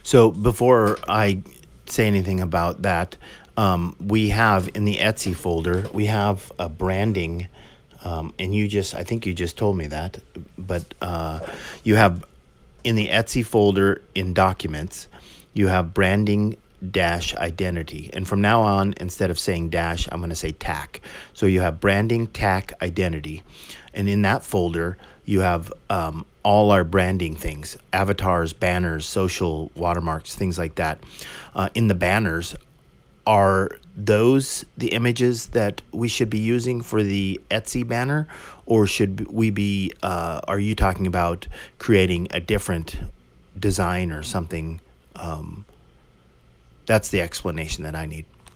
So before I say anything about that, we have in the Etsy folder, we have a branding, and I think you just told me that, but you have in the Etsy folder in documents, you have branding dash identity. And from now on, instead of saying dash, I'm going to say tac. So you have branding tac identity. And in that folder, you have all our branding things, avatars, banners, social watermarks, things like that. In the banners, are those the images that we should be using for the Etsy banner, or should we be? Are you talking about creating a different design or something? That's the explanation that I need.